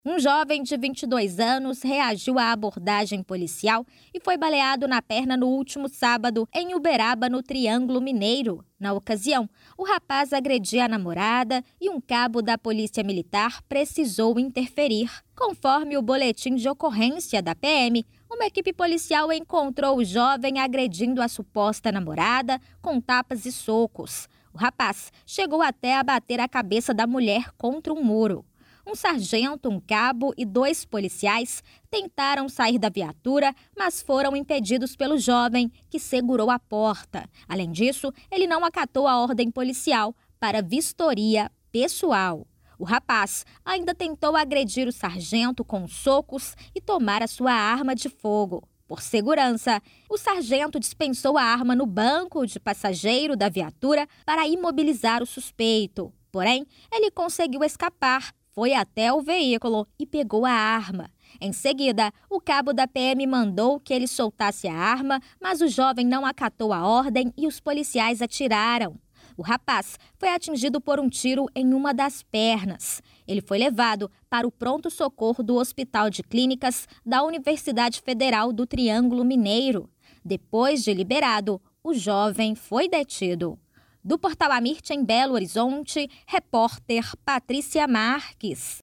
Um jovem de 22 anos reagiu à abordagem policial e foi baleado na perna no último sábado, em Uberaba, no Triângulo Mineiro. Na ocasião, o rapaz agredia a namorada e um cabo da Polícia Militar precisou interferir. Conforme o boletim de ocorrência da PM, uma equipe policial encontrou o jovem agredindo a suposta namorada com tapas e socos. O rapaz chegou até a bater a cabeça da mulher contra um muro. Um sargento, um cabo e 2 policiais tentaram sair da viatura, mas foram impedidos pelo jovem, que segurou a porta. Além disso, ele não acatou a ordem policial para vistoria pessoal. O rapaz ainda tentou agredir o sargento com socos e tomar a sua arma de fogo. Por segurança, o sargento dispensou a arma no banco de passageiro da viatura para imobilizar o suspeito. Porém, ele conseguiu escapar. Foi até o veículo e pegou a arma. Em seguida, o cabo da PM mandou que ele soltasse a arma, mas o jovem não acatou a ordem e os policiais atiraram. O rapaz foi atingido por um tiro em uma das pernas. Ele foi levado para o pronto-socorro do Hospital de Clínicas da Universidade Federal do Triângulo Mineiro. Depois de liberado, o jovem foi detido. Do Portal Amirte, em Belo Horizonte, repórter Patrícia Marques.